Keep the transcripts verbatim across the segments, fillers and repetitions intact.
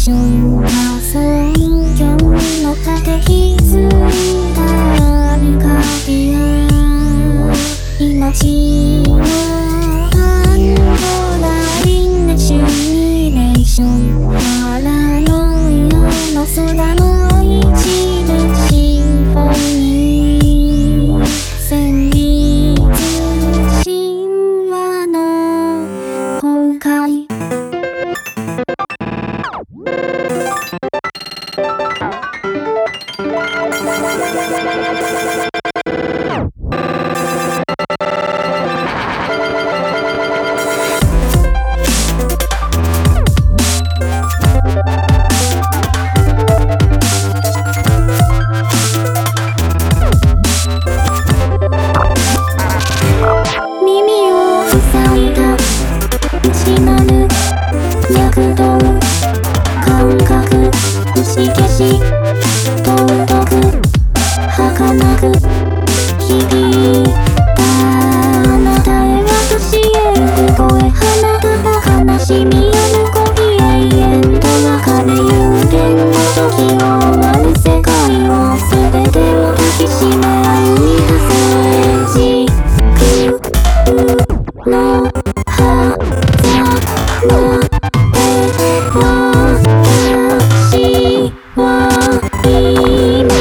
ションが選挙の果て気づいた光や命のハンドラインのシミュレーションパラノイアの空の一部シンフォニー旋律神話の崩壊耳を塞いだ内なる躍動感覚打消し尊く儚く響いたあなたへ私へ声花束悲しみやぬこび永遠と別れ幽玄の時を終わる世界を全てを抱きしめ合うに出せ軸のはざまで私は今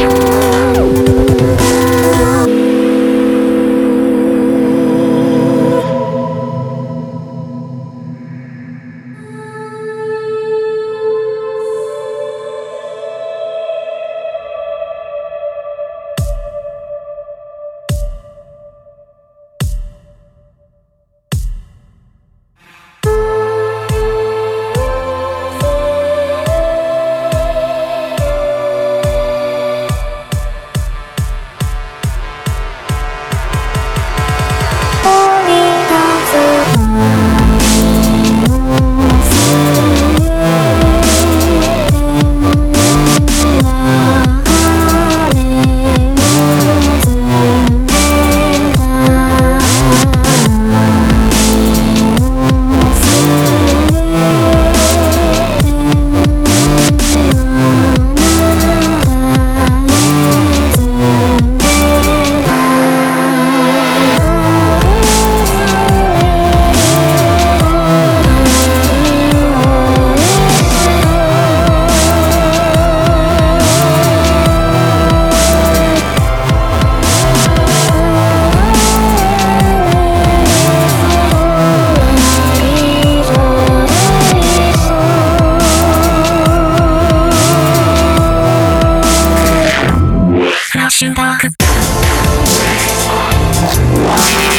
フラッシュバック